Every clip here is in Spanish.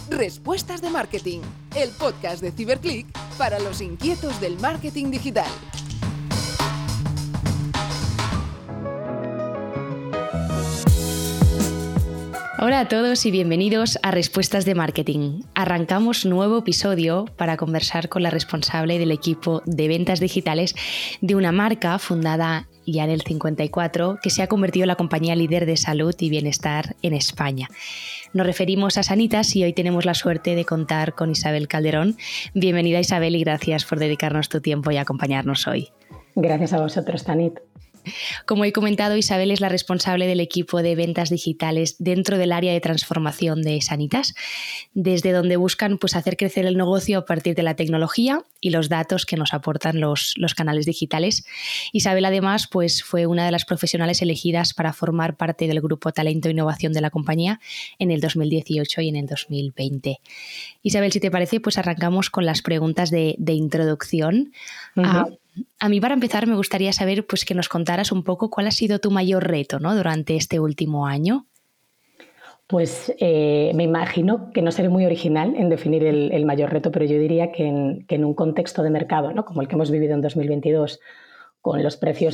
Respuestas de Marketing, el podcast de Ciberclick para los inquietos del marketing digital. Hola a todos y bienvenidos a Respuestas de Marketing. Arrancamos nuevo episodio para conversar con la responsable del equipo de ventas digitales de una marca fundada ya en el 54 que se ha convertido en la compañía líder de salud y bienestar en España. Nos referimos a Sanitas y hoy tenemos la suerte de contar con Isabel Calderón. Bienvenida Isabel y gracias por dedicarnos tu tiempo y acompañarnos hoy. Gracias a vosotros, Tanit. Como he comentado, Isabel es la responsable del equipo de ventas digitales dentro del área de transformación de Sanitas, desde donde buscan hacer crecer el negocio a partir de la tecnología y los datos que nos aportan los canales digitales. Isabel, además, fue una de las profesionales elegidas para formar parte del grupo Talento e Innovación de la compañía en el 2018 y en el 2020. Isabel, si te parece, arrancamos con las preguntas de introducción. A mí, para empezar, me gustaría saber que nos contaras un poco cuál ha sido tu mayor reto, ¿no?, durante este último año. Pues me imagino que no seré muy original en definir el mayor reto, pero yo diría que en un contexto de mercado, ¿no?, como el que hemos vivido en 2022, con los precios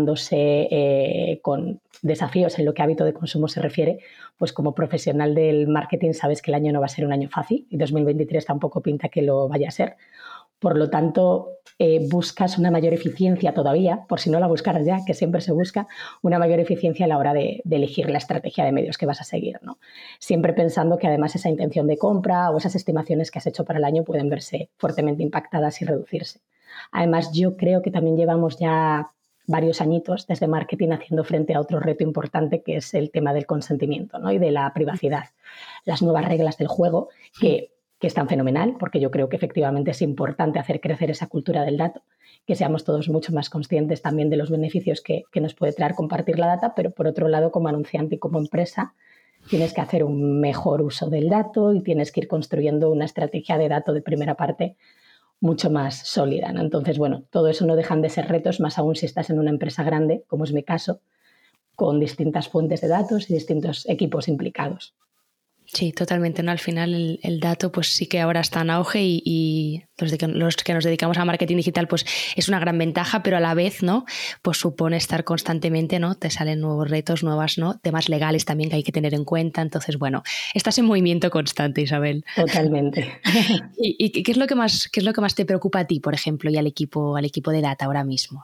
disparándose, con desafíos en lo que a hábito de consumo se refiere, pues como profesional del marketing sabes que el año no va a ser un año fácil y 2023 tampoco pinta que lo vaya a ser. Por lo tanto, buscas una mayor eficiencia todavía, por si no la buscaras ya, que siempre se busca, una mayor eficiencia a la hora de elegir la estrategia de medios que vas a seguir, ¿no? Siempre pensando que además esa intención de compra o esas estimaciones que has hecho para el año pueden verse fuertemente impactadas y reducirse. Además, yo creo que también llevamos ya varios añitos desde marketing haciendo frente a otro reto importante que es el tema del consentimiento, ¿no?, y de la privacidad. Las nuevas reglas del juego que están fenomenal, porque yo creo que efectivamente es importante hacer crecer esa cultura del dato, que seamos todos mucho más conscientes también de los beneficios que nos puede traer compartir la data, pero por otro lado, como anunciante y como empresa, tienes que hacer un mejor uso del dato y tienes que ir construyendo una estrategia de dato de primera parte mucho más sólida, ¿no? Entonces, bueno, todo eso no dejan de ser retos, más aún si estás en una empresa grande, como es mi caso, con distintas fuentes de datos y distintos equipos implicados. Sí, totalmente, ¿no? Al final el dato sí que ahora está en auge y los que nos dedicamos a marketing digital es una gran ventaja, pero a la vez, ¿no?, supone estar constantemente, ¿no? Te salen nuevos retos, nuevas, ¿no?, temas legales también que hay que tener en cuenta. Entonces, bueno, estás en movimiento constante, Isabel. Totalmente. ¿Y qué es lo que más te preocupa a ti, por ejemplo, y al equipo de data ahora mismo?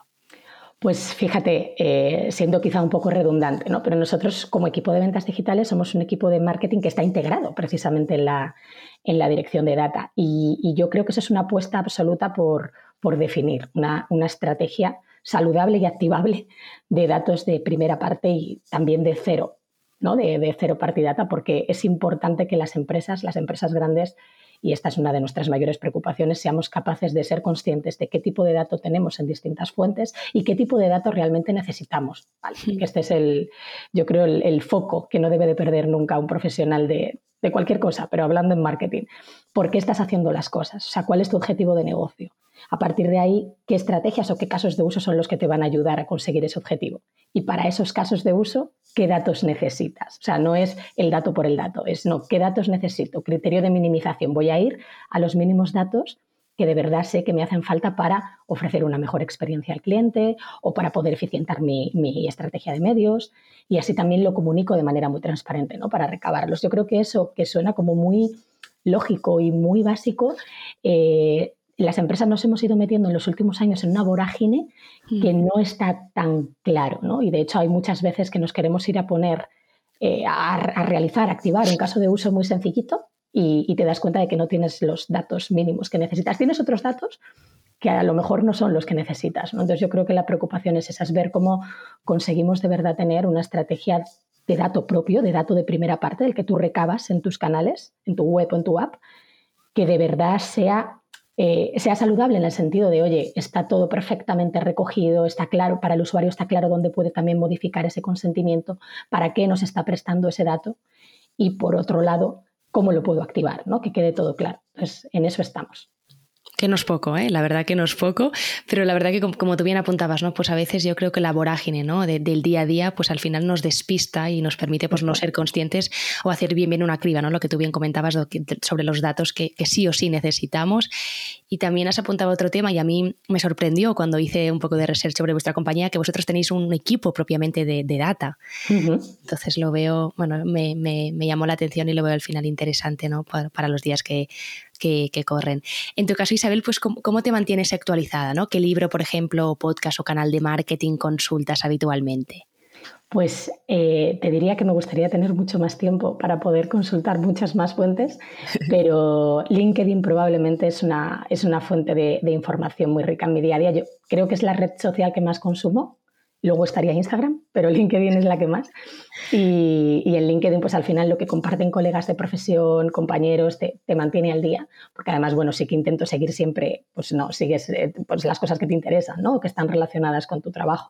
Pues fíjate, siendo quizá un poco redundante, ¿no?, pero nosotros como equipo de ventas digitales somos un equipo de marketing que está integrado precisamente en la dirección de data y yo creo que eso es una apuesta absoluta por definir una estrategia saludable y activable de datos de primera parte y también de cero, ¿no?, de cero party data, porque es importante que las empresas grandes, y esta es una de nuestras mayores preocupaciones, seamos capaces de ser conscientes de qué tipo de datos tenemos en distintas fuentes y qué tipo de datos realmente necesitamos, ¿vale? Porque este es yo creo, el foco que no debe de perder nunca un profesional de cualquier cosa, pero hablando en marketing. ¿Por qué estás haciendo las cosas? O sea, ¿cuál es tu objetivo de negocio? A partir de ahí, ¿qué estrategias o qué casos de uso son los que te van a ayudar a conseguir ese objetivo? Y para esos casos de uso, ¿qué datos necesitas? O sea, no es el dato por el dato, ¿qué datos necesito? Criterio de minimización. Voy a ir a los mínimos datos que de verdad sé que me hacen falta para ofrecer una mejor experiencia al cliente o para poder eficientar mi estrategia de medios, y así también lo comunico de manera muy transparente, ¿no?, para recabarlos. Yo creo que eso, que suena como muy lógico y muy básico, las empresas nos hemos ido metiendo en los últimos años en una vorágine que no está tan claro, ¿no? Y de hecho hay muchas veces que nos queremos ir a poner a realizar, activar un caso de uso muy sencillito y te das cuenta de que no tienes los datos mínimos que necesitas. Tienes otros datos que a lo mejor no son los que necesitas, ¿no? Entonces yo creo que la preocupación es esa, es ver cómo conseguimos de verdad tener una estrategia de dato propio, de dato de primera parte, del que tú recabas en tus canales, en tu web o en tu app, que de verdad sea saludable en el sentido de, oye, está todo perfectamente recogido, está claro, para el usuario está claro dónde puede también modificar ese consentimiento, para qué nos está prestando ese dato y, por otro lado, cómo lo puedo activar, ¿no?, que quede todo claro. Entonces, en eso estamos. Que no es poco, la verdad que no es poco, pero la verdad que como tú bien apuntabas, ¿no? Pues a veces yo creo que la vorágine, ¿no? del día a día, pues al final nos despista y nos permite pues no ser conscientes o hacer bien una criba, ¿no? Lo que tú bien comentabas sobre los datos que sí o sí necesitamos. Y también has apuntado otro tema y a mí me sorprendió cuando hice un poco de research sobre vuestra compañía que vosotros tenéis un equipo propiamente de data. Uh-huh. Entonces lo veo, bueno, me llamó la atención y lo veo al final interesante, ¿no? Para los días que corren. En tu caso, Isabel, pues ¿cómo te mantienes actualizada, ¿no? ¿Qué libro, por ejemplo, podcast o canal de marketing consultas habitualmente? Pues te diría que me gustaría tener mucho más tiempo para poder consultar muchas más fuentes, pero LinkedIn probablemente es una fuente de información muy rica en mi día a día. Yo creo que es la red social que más consumo. Luego estaría Instagram, pero LinkedIn es la que más. Y en LinkedIn, pues al final lo que comparten colegas de profesión, compañeros, te mantiene al día. Porque además, bueno, sí que intento seguir siempre, pues no, sigues pues las cosas que te interesan, ¿no? Que están relacionadas con tu trabajo.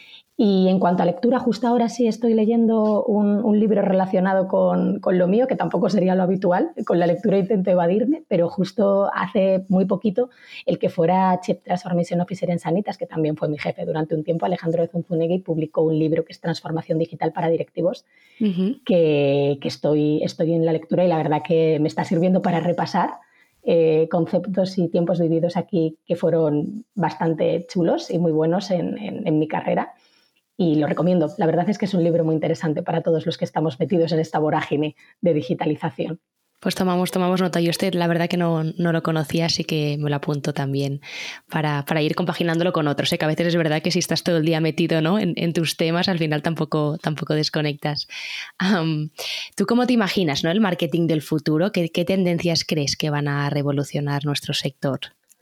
Y en cuanto a lectura, justo ahora sí estoy leyendo un libro relacionado con lo mío, que tampoco sería lo habitual. Con la lectura intento evadirme, pero justo hace muy poquito el que fuera Chief Transformation Officer en Sanitas, que también fue mi jefe durante un tiempo, Alejandro de Zunzunegui, publicó un libro que es Transformación Digital para Directivos, uh-huh. que estoy en la lectura y la verdad que me está sirviendo para repasar conceptos y tiempos vividos aquí que fueron bastante chulos y muy buenos en mi carrera. Y lo recomiendo. La verdad es que es un libro muy interesante para todos los que estamos metidos en esta vorágine de digitalización. Pues tomamos nota. Yo la verdad que no lo conocía, así que me lo apunto también para ir compaginándolo con otros. Que a veces es verdad que si estás todo el día metido, ¿no? en tus temas, al final tampoco desconectas. ¿Tú cómo te imaginas, ¿no? el marketing del futuro? ¿Qué tendencias crees que van a revolucionar nuestro sector?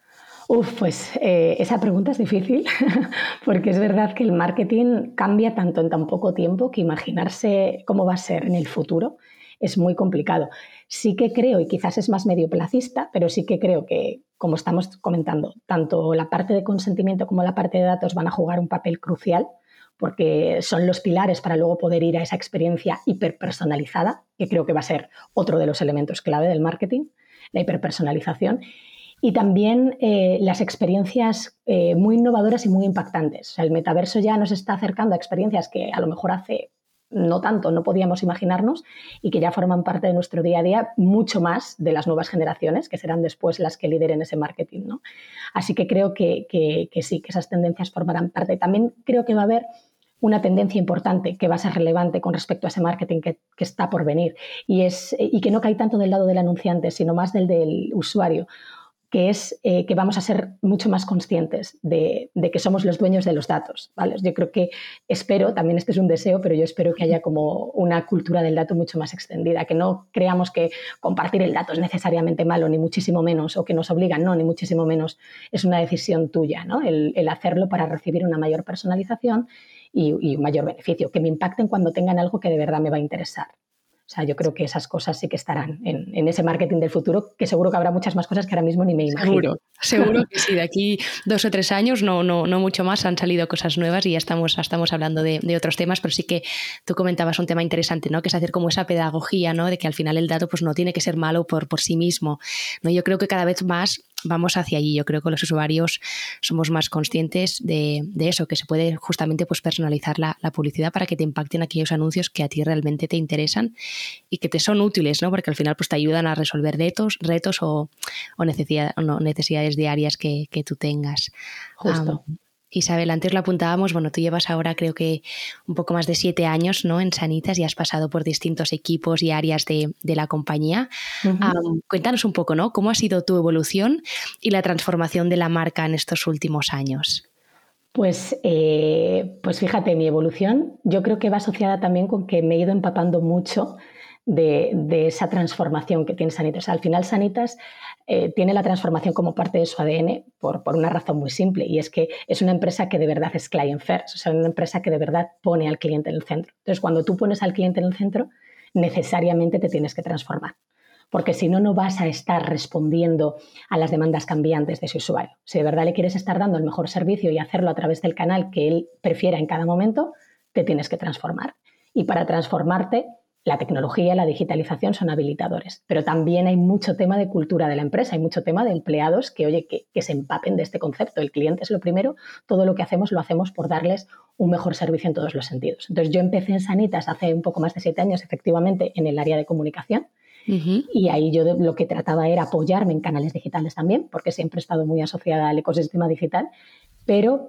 Pues esa pregunta es difícil porque es verdad que el marketing cambia tanto en tan poco tiempo que imaginarse cómo va a ser en el futuro es muy complicado. Sí que creo, y quizás es más medioplacista, pero sí que creo que, como estamos comentando, tanto la parte de consentimiento como la parte de datos van a jugar un papel crucial porque son los pilares para luego poder ir a esa experiencia hiperpersonalizada, que creo que va a ser otro de los elementos clave del marketing, la hiperpersonalización. Y también las experiencias muy innovadoras y muy impactantes. O sea, el metaverso ya nos está acercando a experiencias que a lo mejor hace no tanto no podíamos imaginarnos y que ya forman parte de nuestro día a día mucho más de las nuevas generaciones, que serán después las que lideren ese marketing, ¿no? Así que creo que sí, que esas tendencias formarán parte. También creo que va a haber una tendencia importante que va a ser relevante con respecto a ese marketing que está por venir y que no cae tanto del lado del anunciante, sino más del usuario, que es que vamos a ser mucho más conscientes de que somos los dueños de los datos, ¿vale? Yo creo que espero, también este es un deseo, pero yo espero que haya como una cultura del dato mucho más extendida, que no creamos que compartir el dato es necesariamente malo, ni muchísimo menos, o que nos obligan, no, ni muchísimo menos, es una decisión tuya, ¿no? El hacerlo para recibir una mayor personalización y un mayor beneficio, que me impacten cuando tengan algo que de verdad me va a interesar. O sea, yo creo que esas cosas sí que estarán en ese marketing del futuro, que seguro que habrá muchas más cosas que ahora mismo ni me imagino. Seguro que sí. De aquí 2 o 3 años, no mucho más, han salido cosas nuevas y ya estamos hablando de otros temas, pero sí que tú comentabas un tema interesante, ¿no? Que es hacer como esa pedagogía, ¿no? De que al final el dato pues no tiene que ser malo por sí mismo, ¿no? Yo creo que cada vez más vamos hacia allí. Yo creo que los usuarios somos más conscientes de eso, que se puede justamente pues personalizar la publicidad para que te impacten aquellos anuncios que a ti realmente te interesan y que te son útiles, ¿no? Porque al final pues te ayudan a resolver retos o necesidades diarias que tú tengas. Justo. Isabel, antes lo apuntábamos, bueno, tú llevas ahora creo que un poco más de 7 años, ¿no? en Sanitas y has pasado por distintos equipos y áreas de la compañía. Uh-huh. Cuéntanos un poco, ¿no? ¿Cómo ha sido tu evolución y la transformación de la marca en estos últimos años? Pues fíjate, mi evolución yo creo que va asociada también con que me he ido empapando mucho de esa transformación que tiene Sanitas. O sea, al final Sanitas tiene la transformación como parte de su ADN por una razón muy simple, y es que es una empresa que de verdad es client first, o sea, una empresa que de verdad pone al cliente en el centro. Entonces, cuando tú pones al cliente en el centro, necesariamente te tienes que transformar, porque si no, no vas a estar respondiendo a las demandas cambiantes de ese usuario. Si de verdad le quieres estar dando el mejor servicio y hacerlo a través del canal que él prefiera en cada momento, te tienes que transformar. Y para transformarte la tecnología, la digitalización son habilitadores, pero también hay mucho tema de cultura de la empresa, hay mucho tema de empleados que se empapen de este concepto. El cliente es lo primero, todo lo que hacemos lo hacemos por darles un mejor servicio en todos los sentidos. Entonces yo empecé en Sanitas hace un poco más de 7 años, efectivamente, en el área de comunicación. Y ahí yo lo que trataba era apoyarme en canales digitales también, porque siempre he estado muy asociada al ecosistema digital, pero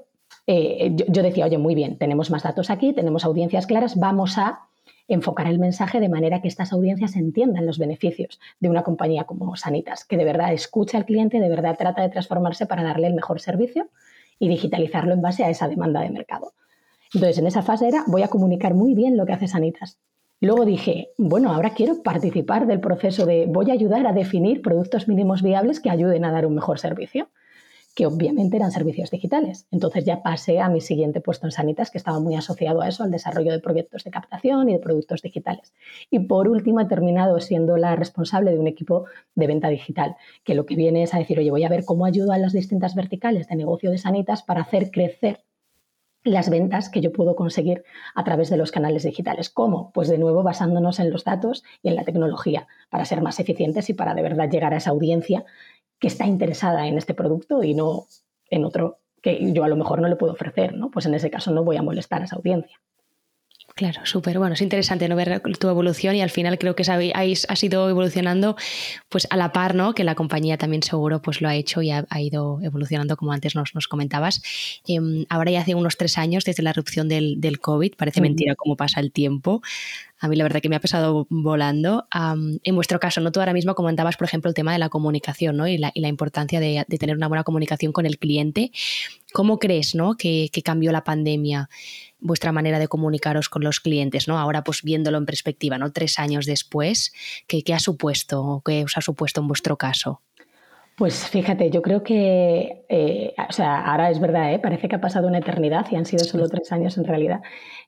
yo decía, oye, muy bien, tenemos más datos aquí, tenemos audiencias claras, vamos a enfocar el mensaje de manera que estas audiencias entiendan los beneficios de una compañía como Sanitas, que de verdad escucha al cliente, de verdad trata de transformarse para darle el mejor servicio y digitalizarlo en base a esa demanda de mercado. Entonces, en esa fase era, voy a comunicar muy bien lo que hace Sanitas. Luego dije, bueno, ahora quiero participar del proceso voy a ayudar a definir productos mínimos viables que ayuden a dar un mejor servicio, que obviamente eran servicios digitales. Entonces ya pasé a mi siguiente puesto en Sanitas, que estaba muy asociado a eso, al desarrollo de proyectos de captación y de productos digitales. Y por último he terminado siendo la responsable de un equipo de venta digital, que lo que viene es a decir, oye, voy a ver cómo ayudo a las distintas verticales de negocio de Sanitas para hacer crecer las ventas que yo puedo conseguir a través de los canales digitales. ¿Cómo? Pues de nuevo basándonos en los datos y en la tecnología para ser más eficientes y para de verdad llegar a esa audiencia que está interesada en este producto y no en otro que yo a lo mejor no le puedo ofrecer, ¿no? Pues en ese caso no voy a molestar a esa audiencia. Claro, súper. Bueno, es interesante, ¿no?, ver tu evolución y al final creo que has ido evolucionando pues a la par, ¿no?, que la compañía también seguro pues lo ha hecho y ha ido evolucionando como antes nos comentabas. Ahora ya hace unos 3 años desde la erupción del COVID, parece mentira cómo pasa el tiempo. A mí la verdad que me ha pasado volando. En vuestro caso, ¿no?, tú ahora mismo comentabas, por ejemplo, el tema de la comunicación, ¿no?, y la importancia de tener una buena comunicación con el cliente. ¿Cómo crees, ¿no?, que cambió la pandemia vuestra manera de comunicaros con los clientes, ¿no? Ahora pues viéndolo en perspectiva, ¿no?, 3 años después, ¿qué ha supuesto o qué os ha supuesto en vuestro caso? Pues fíjate, yo creo que, ahora es verdad, parece que ha pasado una eternidad y han sido solo 3 años en realidad.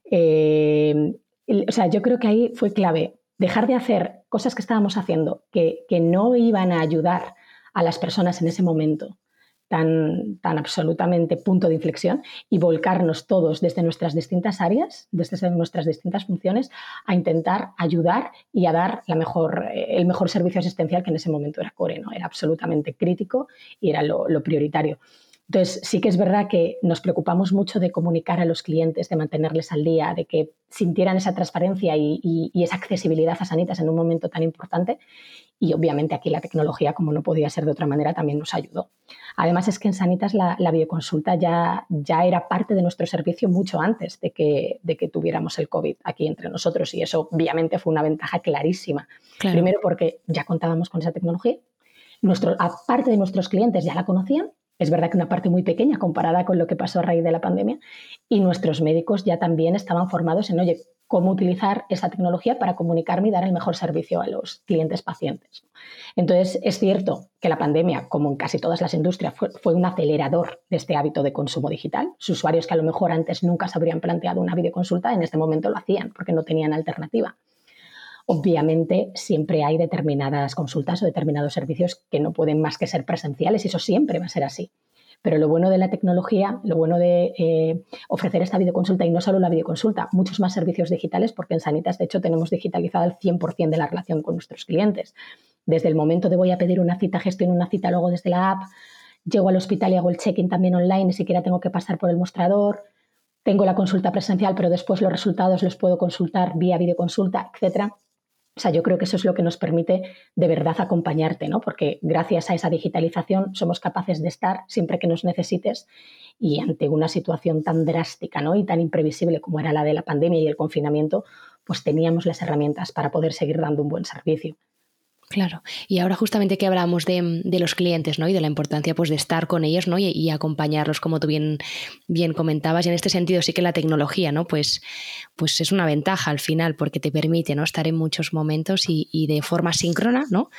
Yo creo que ahí fue clave dejar de hacer cosas que estábamos haciendo que no iban a ayudar a las personas en ese momento tan absolutamente punto de inflexión y volcarnos todos desde nuestras distintas áreas, desde nuestras distintas funciones, a intentar ayudar y a dar el mejor servicio asistencial, que en ese momento era core, ¿no? Era absolutamente crítico y era lo prioritario. Entonces, sí que es verdad que nos preocupamos mucho de comunicar a los clientes, de mantenerles al día, de que sintieran esa transparencia y esa accesibilidad a Sanitas en un momento tan importante. Y obviamente aquí la tecnología, como no podía ser de otra manera, también nos ayudó. Además es que en Sanitas la videoconsulta ya era parte de nuestro servicio mucho antes de que tuviéramos el COVID aquí entre nosotros, y eso obviamente fue una ventaja clarísima. Claro. Primero porque ya contábamos con esa tecnología. Aparte de nuestros clientes ya la conocían. Es verdad que una parte muy pequeña comparada con lo que pasó a raíz de la pandemia, y nuestros médicos ya también estaban formados en, oye, cómo utilizar esa tecnología para comunicarme y dar el mejor servicio a los clientes pacientes. Entonces, es cierto que la pandemia, como en casi todas las industrias, fue un acelerador de este hábito de consumo digital. Los usuarios que a lo mejor antes nunca se habrían planteado una videoconsulta, en este momento lo hacían porque no tenían alternativa. Obviamente, siempre hay determinadas consultas o determinados servicios que no pueden más que ser presenciales, y eso siempre va a ser así. Pero lo bueno de la tecnología, lo bueno de ofrecer esta videoconsulta, y no solo la videoconsulta, muchos más servicios digitales, porque en Sanitas, de hecho, tenemos digitalizado el 100% de la relación con nuestros clientes. Desde el momento de voy a pedir una cita, gestiono una cita luego desde la app, llego al hospital y hago el check-in también online, ni siquiera tengo que pasar por el mostrador, tengo la consulta presencial, pero después los resultados los puedo consultar vía videoconsulta, etcétera. O sea, yo creo que eso es lo que nos permite de verdad acompañarte, ¿no? Porque gracias a esa digitalización somos capaces de estar siempre que nos necesites, y ante una situación tan drástica, ¿no?, y tan imprevisible como era la de la pandemia y el confinamiento, pues teníamos las herramientas para poder seguir dando un buen servicio. Claro. Y ahora justamente que hablamos de los clientes, ¿no?, y de la importancia pues de estar con ellos, ¿no?, y acompañarlos, como tú bien comentabas, y en este sentido sí que la tecnología, ¿no?, pues es una ventaja al final, porque te permite, ¿no?, estar en muchos momentos y de forma síncrona, ¿no?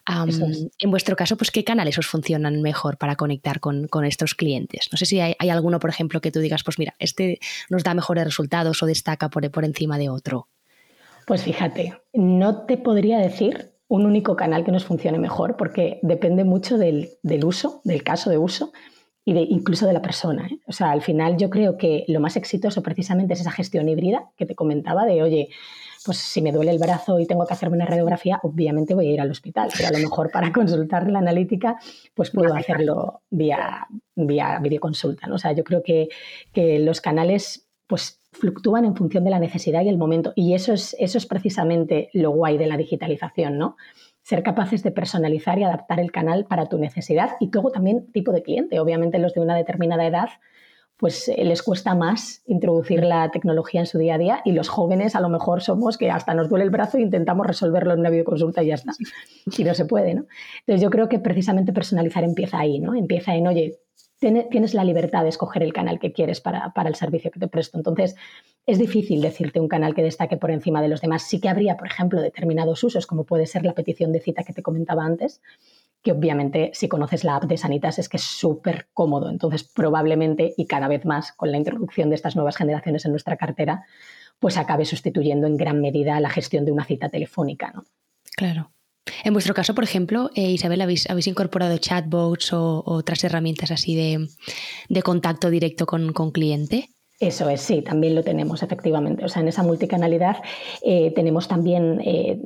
En vuestro caso, pues ¿qué canales os funcionan mejor para conectar con estos clientes? No sé si hay alguno, por ejemplo, que tú digas, pues mira, este nos da mejores resultados o destaca por encima de otro. Pues fíjate, no te podría decir un único canal que nos funcione mejor, porque depende mucho del uso, del caso de uso y incluso de la persona, ¿eh? O sea, al final yo creo que lo más exitoso precisamente es esa gestión híbrida que te comentaba de, oye, pues si me duele el brazo y tengo que hacerme una radiografía, obviamente voy a ir al hospital, pero a lo mejor para consultar la analítica, pues puedo hacerlo vía videoconsulta, ¿no? O sea, yo creo que los canales pues fluctúan en función de la necesidad y el momento, y eso es precisamente lo guay de la digitalización, ¿no? Ser capaces de personalizar y adaptar el canal para tu necesidad y luego también tipo de cliente. Obviamente los de una determinada edad pues les cuesta más introducir la tecnología en su día a día y los jóvenes a lo mejor somos que hasta nos duele el brazo e intentamos resolverlo en una videoconsulta y ya está. Y no se puede, ¿no? Entonces yo creo que precisamente personalizar empieza ahí, ¿no? Empieza en, oye, tienes la libertad de escoger el canal que quieres para el servicio que te presto. Entonces es difícil decirte un canal que destaque por encima de los demás. Sí que habría, por ejemplo, determinados usos, como puede ser la petición de cita que te comentaba antes, que obviamente si conoces la app de Sanitas es que es súper cómodo. Entonces probablemente, y cada vez más con la introducción de estas nuevas generaciones en nuestra cartera, pues acabe sustituyendo en gran medida la gestión de una cita telefónica, ¿no? Claro. En vuestro caso, por ejemplo, Isabel, ¿habéis incorporado chatbots o otras herramientas así de contacto directo con cliente? Eso es, sí, también lo tenemos, efectivamente. O sea, en esa multicanalidad tenemos también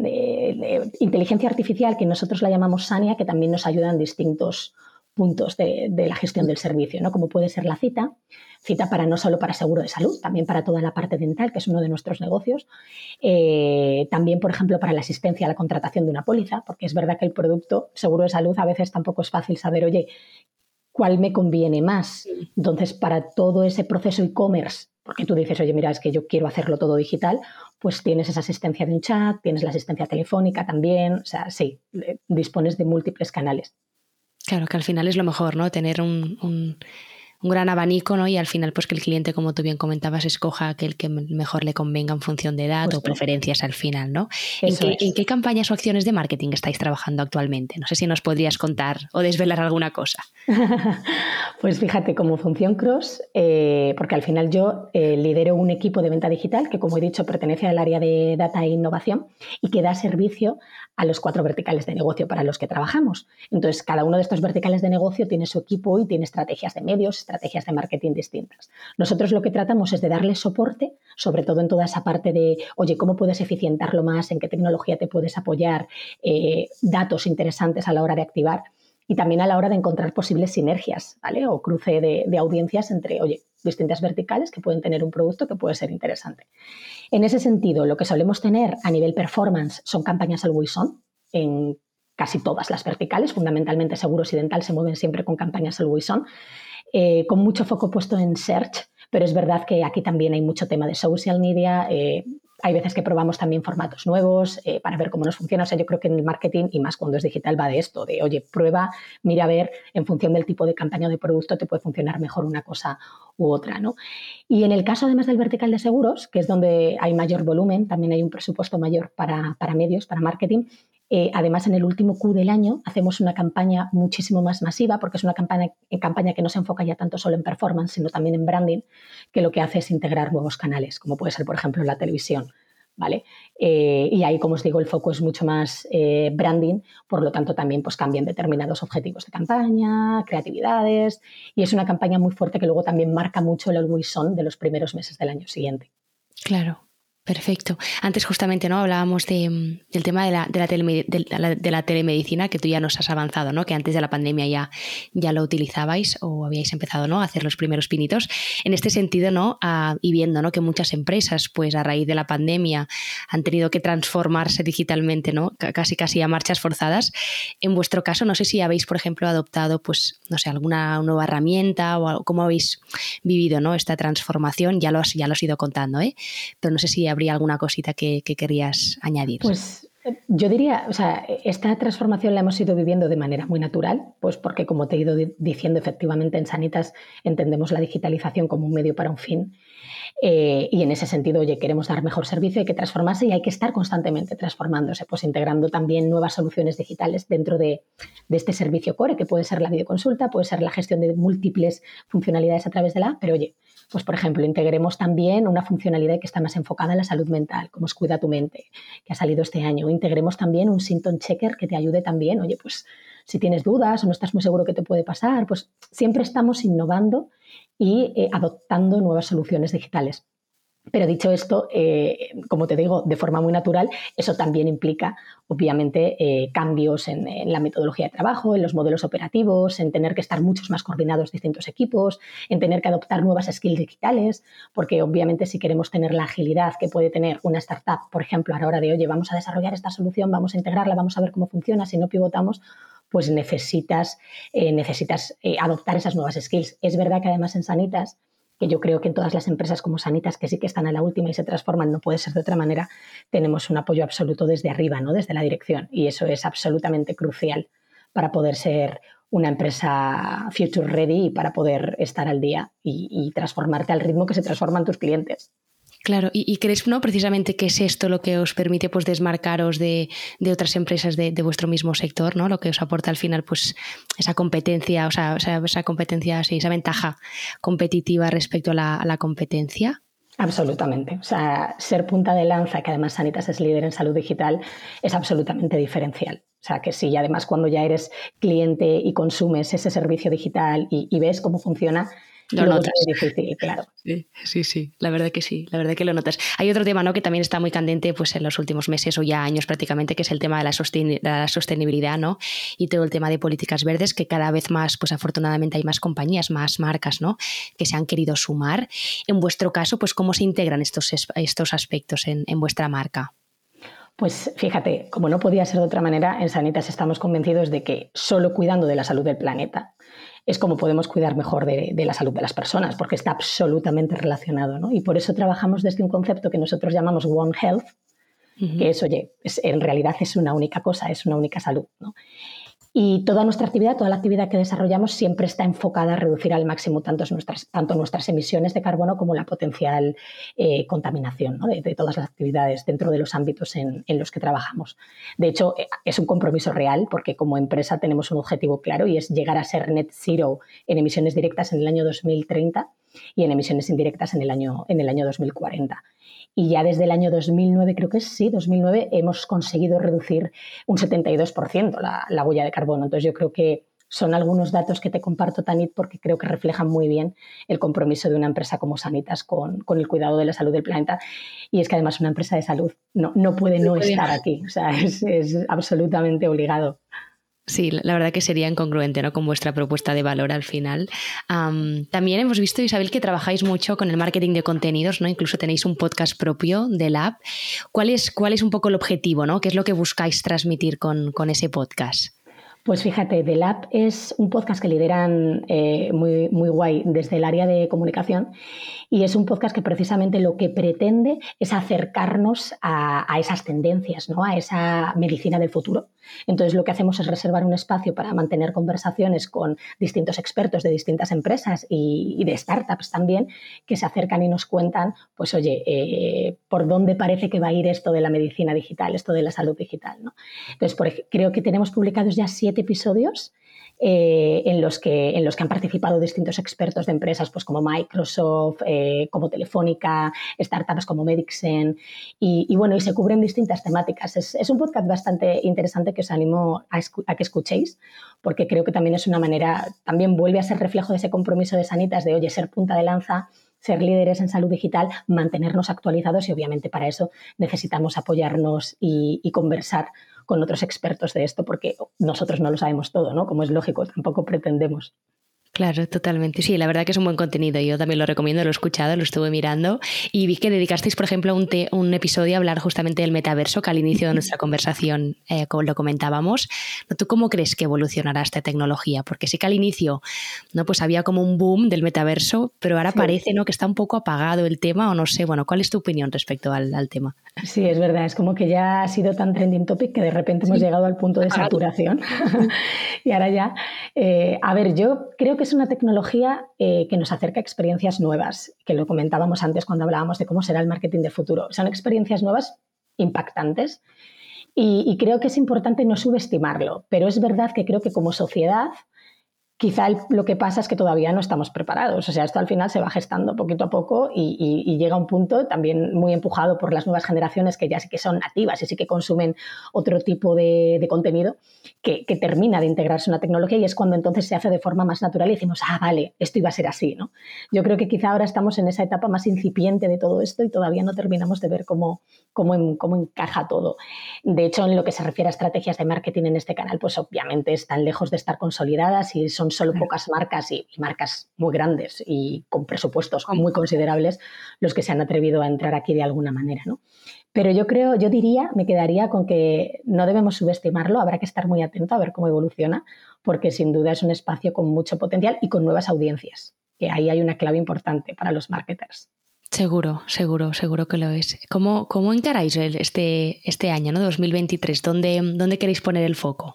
inteligencia artificial, que nosotros la llamamos Sania, que también nos ayuda en distintos puntos de la gestión del servicio, ¿no? Como puede ser la cita para no solo para seguro de salud, también para toda la parte dental, que es uno de nuestros negocios. También, por ejemplo, para la asistencia a la contratación de una póliza, porque es verdad que el producto seguro de salud a veces tampoco es fácil saber, oye, ¿cuál me conviene más? Entonces, para todo ese proceso e-commerce, porque tú dices, oye, mira, es que yo quiero hacerlo todo digital, pues tienes esa asistencia de un chat, tienes la asistencia telefónica también, o sea, sí, dispones de múltiples canales. Claro, que al final es lo mejor, ¿no? Tener un gran abanico, ¿no? Y al final, pues que el cliente, como tú bien comentabas, escoja aquel que mejor le convenga en función de edad o preferencias al final, ¿no? ¿En qué campañas o acciones de marketing estáis trabajando actualmente? No sé si nos podrías contar o desvelar alguna cosa. Pues fíjate, como función cross, porque al final yo lidero un equipo de venta digital que, como he dicho, pertenece al área de data e innovación y que da servicio a los 4 verticales de negocio para los que trabajamos. Entonces, cada uno de estos verticales de negocio tiene su equipo y tiene estrategias de medios, estrategias de marketing distintas. Nosotros lo que tratamos es de darle soporte, sobre todo en toda esa parte de, oye, ¿cómo puedes eficientarlo más? ¿En qué tecnología te puedes apoyar? Datos interesantes a la hora de activar y también a la hora de encontrar posibles sinergias, ¿vale? O cruce de audiencias entre, oye, distintas verticales que pueden tener un producto que puede ser interesante. En ese sentido, lo que solemos tener a nivel performance son campañas always on en casi todas las verticales, fundamentalmente seguros y dental se mueven siempre con campañas always on, con mucho foco puesto en search, pero es verdad que aquí también hay mucho tema de social media. Hay veces que probamos también formatos nuevos para ver cómo nos funciona. O sea, yo creo que en el marketing, y más cuando es digital, va de esto, de, oye, prueba, mira a ver, en función del tipo de campaña o de producto te puede funcionar mejor una cosa u otra, ¿no? Y en el caso, además del vertical de seguros, que es donde hay mayor volumen, también hay un presupuesto mayor para medios, para marketing. Además, en el último Q del año hacemos una campaña muchísimo más masiva, porque es una campaña que no se enfoca ya tanto solo en performance, sino también en branding, que lo que hace es integrar nuevos canales, como puede ser, por ejemplo, la televisión, ¿vale? Y ahí, como os digo, el foco es mucho más branding, por lo tanto también pues, cambian determinados objetivos de campaña, creatividades, y es una campaña muy fuerte que luego también marca mucho el always on de los primeros meses del año siguiente. Claro. Perfecto. Antes justamente no hablábamos del tema de la telemedicina, que tú ya nos has avanzado, ¿no? Que antes de la pandemia ya lo utilizabais o habíais empezado, ¿no? A hacer los primeros pinitos. En este sentido, ¿no? Y viendo, ¿no? Que muchas empresas, pues a raíz de la pandemia han tenido que transformarse digitalmente, ¿no? Casi a marchas forzadas. En vuestro caso, no sé si habéis, por ejemplo, adoptado, pues, no sé, alguna nueva herramienta o cómo habéis vivido, ¿no? Esta transformación. Ya lo has ido contando, ¿eh? Pero no sé si habría alguna cosita que querías añadir. Pues yo diría, o sea, esta transformación la hemos ido viviendo de manera muy natural, pues porque como te he ido diciendo, efectivamente en Sanitas entendemos la digitalización como un medio para un fin. Y en ese sentido, oye, queremos dar mejor servicio, hay que transformarse y hay que estar constantemente transformándose, pues integrando también nuevas soluciones digitales dentro de este servicio core, que puede ser la videoconsulta, puede ser la gestión de múltiples funcionalidades a través de la app, pero oye, pues por ejemplo, integremos también una funcionalidad que está más enfocada en la salud mental, como es Cuida tu mente, que ha salido este año. Integremos también un symptom checker que te ayude también, oye, pues si tienes dudas o no estás muy seguro qué te puede pasar, pues siempre estamos innovando y adoptando nuevas soluciones digitales. Pero dicho esto, como te digo, de forma muy natural, eso también implica, obviamente, cambios en la metodología de trabajo, en los modelos operativos, en tener que estar muchos más coordinados distintos equipos, en tener que adoptar nuevas skills digitales, porque obviamente si queremos tener la agilidad que puede tener una startup, por ejemplo, a la hora de, oye, vamos a desarrollar esta solución, vamos a integrarla, vamos a ver cómo funciona, si no pivotamos, pues necesitas adoptar esas nuevas skills. Es verdad que además en Sanitas, que yo creo que en todas las empresas como Sanitas, que sí que están a la última y se transforman, no puede ser de otra manera, tenemos un apoyo absoluto desde arriba, ¿no? Desde la dirección, y eso es absolutamente crucial para poder ser una empresa future ready y para poder estar al día y transformarte al ritmo que se transforman tus clientes. Claro, y crees, ¿no?, precisamente que es esto lo que os permite pues desmarcaros de otras empresas de vuestro mismo sector, ¿no? Lo que os aporta al final pues esa competencia, esa competencia, sí, esa ventaja competitiva respecto a la competencia. Absolutamente. O sea, ser punta de lanza, que además Sanitas es líder en salud digital, es absolutamente diferencial. O sea, que sí, además cuando ya eres cliente y consumes ese servicio digital y ves cómo funciona, lo notas. Es difícil, claro. Sí, la verdad que sí, la verdad que lo notas. Hay otro tema, ¿no?, que también está muy candente pues en los últimos meses o ya años prácticamente, que es el tema de la sostenibilidad, ¿no? Y todo el tema de políticas verdes, que cada vez más, pues afortunadamente hay más compañías, más marcas, ¿no?, que se han querido sumar. En vuestro caso, pues ¿cómo se integran estos aspectos en vuestra marca? Pues fíjate, como no podía ser de otra manera, en Sanitas estamos convencidos de que solo cuidando de la salud del planeta es como podemos cuidar mejor de la salud de las personas, porque está absolutamente relacionado, ¿no? Y por eso trabajamos desde un concepto que nosotros llamamos One Health, que es, oye, en realidad es una única cosa, es una única salud, ¿no? Y toda nuestra actividad, toda la actividad que desarrollamos siempre está enfocada a reducir al máximo tanto nuestras emisiones de carbono como la potencial contaminación, ¿no?, de todas las actividades dentro de los ámbitos en los que trabajamos. De hecho, es un compromiso real porque como empresa tenemos un objetivo claro y es llegar a ser net zero en emisiones directas en el año 2030 y en emisiones indirectas en el año 2040. Y ya desde el año 2009, creo que es, sí, 2009, hemos conseguido reducir un 72% la huella de carbono. Entonces yo creo que son algunos datos que te comparto, Tanit, porque creo que reflejan muy bien el compromiso de una empresa como Sanitas con el cuidado de la salud del planeta. Y es que además una empresa de salud no puede no estar aquí. O sea, es absolutamente obligado. Sí, la verdad que sería incongruente, ¿no?, con vuestra propuesta de valor al final. También hemos visto, Isabel, que trabajáis mucho con el marketing de contenidos, ¿no? Incluso tenéis un podcast propio de Lab. ¿Cuál es un poco el objetivo, ¿no? ¿Qué es lo que buscáis transmitir con ese podcast? Pues fíjate, The Lab es un podcast que lideran muy, muy guay desde el área de comunicación y es un podcast que precisamente lo que pretende es acercarnos a esas tendencias, ¿no?, a esa medicina del futuro. Entonces lo que hacemos es reservar un espacio para mantener conversaciones con distintos expertos de distintas empresas y de startups también que se acercan y nos cuentan, pues oye, por dónde parece que va a ir esto de la medicina digital, esto de la salud digital, ¿no? Entonces, creo que tenemos publicados ya 7 episodios en los que han participado distintos expertos de empresas pues como Microsoft, como Telefónica, startups como Medicsen y bueno, y se cubren distintas temáticas. Es un podcast bastante interesante que os animo a que escuchéis porque creo que también es una manera, también vuelve a ser reflejo de ese compromiso de Sanitas de, oye, ser punta de lanza, ser líderes en salud digital, mantenernos actualizados y obviamente para eso necesitamos apoyarnos y conversar con otros expertos de esto porque nosotros no lo sabemos todo, ¿no? Como es lógico, tampoco pretendemos. Claro, totalmente. Sí, la verdad que es un buen contenido. Yo también lo recomiendo, lo he escuchado, lo estuve mirando y vi que dedicasteis, por ejemplo, un episodio a hablar justamente del metaverso, que al inicio de nuestra conversación como lo comentábamos. ¿Tú cómo crees que evolucionará esta tecnología? Porque sí que al inicio, ¿no?, pues había como un boom del metaverso, pero ahora parece, ¿no?, que está un poco apagado el tema o no sé. Bueno, ¿cuál es tu opinión respecto al tema? Sí, es verdad. Es como que ya ha sido tan trending topic que de repente hemos llegado al punto de saturación. Y ahora ya... a ver, yo creo que es una tecnología que nos acerca a experiencias nuevas, que lo comentábamos antes cuando hablábamos de cómo será el marketing de futuro. Son experiencias nuevas impactantes y creo que es importante no subestimarlo, pero es verdad que creo que como sociedad Quizá lo que pasa es que todavía no estamos preparados. O sea, esto al final se va gestando poquito a poco y llega a un punto también muy empujado por las nuevas generaciones que ya sí que son nativas y sí que consumen otro tipo de contenido que termina de integrarse una tecnología y es cuando entonces se hace de forma más natural y decimos, vale, esto iba a ser así, ¿no? Yo creo que quizá ahora estamos en esa etapa más incipiente de todo esto y todavía no terminamos de ver cómo encaja todo. De hecho, en lo que se refiere a estrategias de marketing en este canal, pues obviamente están lejos de estar consolidadas y son solo pocas marcas y marcas muy grandes y con presupuestos muy considerables los que se han atrevido a entrar aquí de alguna manera, ¿no? Pero yo diría, me quedaría con que no debemos subestimarlo, habrá que estar muy atento a ver cómo evoluciona, porque sin duda es un espacio con mucho potencial y con nuevas audiencias, que ahí hay una clave importante para los marketers. Seguro que lo es. ¿Cómo encaráis este año, ¿no? 2023? ¿Dónde queréis poner el foco?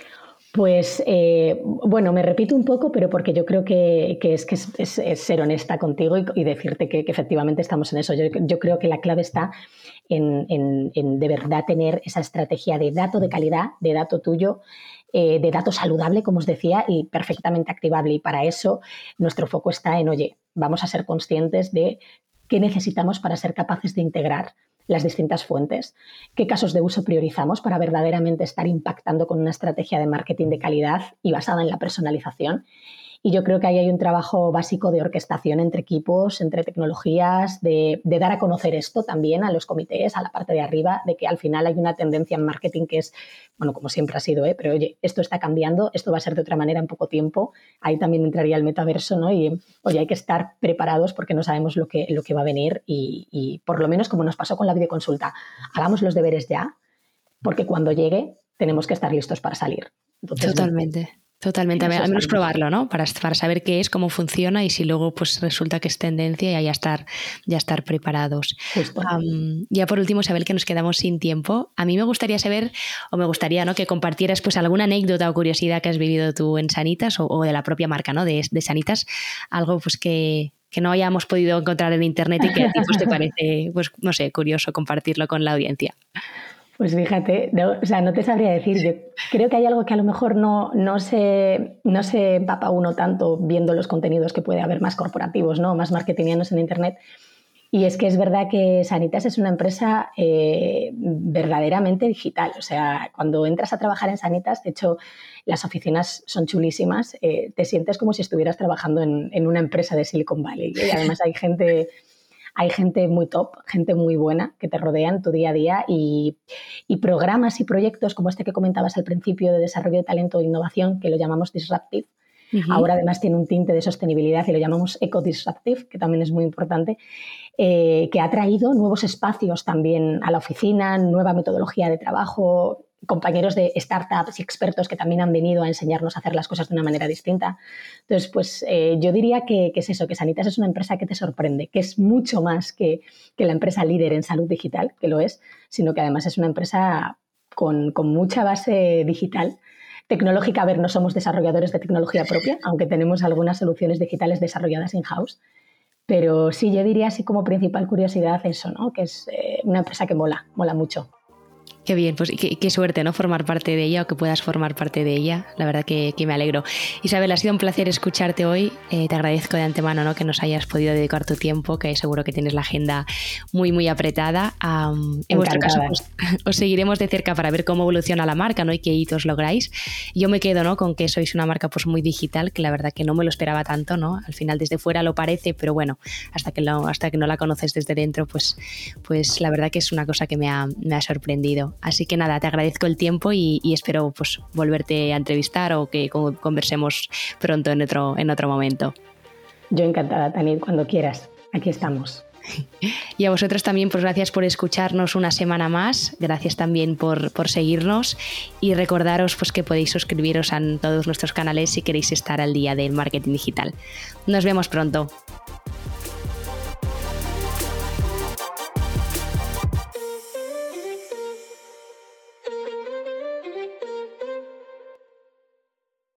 Pues, me repito un poco, pero porque yo creo que es ser honesta contigo y decirte que efectivamente estamos en eso. Yo creo que la clave está en de verdad tener esa estrategia de dato de calidad, de dato tuyo, de dato saludable, como os decía, y perfectamente activable. Y para eso nuestro foco está en, vamos a ser conscientes de qué necesitamos para ser capaces de integrar las distintas fuentes, qué casos de uso priorizamos para verdaderamente estar impactando con una estrategia de marketing de calidad y basada en la personalización. Y yo creo que ahí hay un trabajo básico de orquestación entre equipos, entre tecnologías, de dar a conocer esto también a los comités, a la parte de arriba, de que al final hay una tendencia en marketing que es, como siempre ha sido, pero esto está cambiando, esto va a ser de otra manera en poco tiempo. Ahí también entraría el metaverso, ¿no? Y hay que estar preparados porque no sabemos lo que va a venir y por lo menos como nos pasó con la videoconsulta, hagamos los deberes ya, porque cuando llegue tenemos que estar listos para salir. Entonces, Totalmente, al menos probarlo, ¿no? Para saber qué es, cómo funciona y si luego pues resulta que es tendencia y ya estar preparados. Ya por último, Isabel, que nos quedamos sin tiempo. A mí me gustaría saber, ¿no? Que compartieras pues alguna anécdota o curiosidad que has vivido tú en Sanitas o de la propia marca, ¿no? De Sanitas, algo pues que no hayamos podido encontrar en internet y que a ti pues, te parece, pues no sé, curioso compartirlo con la audiencia. Pues fíjate, no te sabría decir. Yo creo que hay algo que a lo mejor no se empapa uno tanto viendo los contenidos que puede haber más corporativos, ¿no? Más marketingianos en internet. Y es que es verdad que Sanitas es una empresa verdaderamente digital. O sea, cuando entras a trabajar en Sanitas, de hecho, las oficinas son chulísimas. Te sientes como si estuvieras trabajando en una empresa de Silicon Valley. Y además hay gente muy top, gente muy buena que te rodea en tu día a día y programas y proyectos como este que comentabas al principio de desarrollo de talento e innovación, que lo llamamos Disruptive. Uh-huh. Ahora además tiene un tinte de sostenibilidad y lo llamamos Eco-Disruptive, que también es muy importante, que ha traído nuevos espacios también a la oficina, nueva metodología de trabajo, compañeros de startups y expertos que también han venido a enseñarnos a hacer las cosas de una manera distinta. Entonces, pues yo diría que es eso, que Sanitas es una empresa que te sorprende, que es mucho más que la empresa líder en salud digital, que lo es, sino que además es una empresa con mucha base digital. Tecnológica, a ver, no somos desarrolladores de tecnología propia, aunque tenemos algunas soluciones digitales desarrolladas in-house. Pero sí, yo diría así como principal curiosidad eso, ¿no? Que es una empresa que mola mucho. Qué bien, pues qué suerte, ¿no? Formar parte de ella o que puedas formar parte de ella. La verdad que me alegro. Isabel, ha sido un placer escucharte hoy. Te agradezco de antemano, ¿no? Que nos hayas podido dedicar tu tiempo, que seguro que tienes la agenda muy, muy apretada. En vuestro caso, pues, os seguiremos de cerca para ver cómo evoluciona la marca, ¿no? Y qué hitos lográis. Yo me quedo, ¿no? Con que sois una marca pues muy digital, que la verdad que no me lo esperaba tanto, ¿no? Al final desde fuera lo parece, pero bueno, hasta que no la conoces desde dentro, pues la verdad que es una cosa que me ha sorprendido. Así que nada, te agradezco el tiempo y espero pues volverte a entrevistar o que conversemos pronto en otro momento. Yo encantada, Tanit, cuando quieras. Aquí estamos. Y a vosotros también, pues gracias por escucharnos una semana más, gracias también por seguirnos y recordaros pues que podéis suscribiros a todos nuestros canales si queréis estar al día del marketing digital. Nos vemos pronto.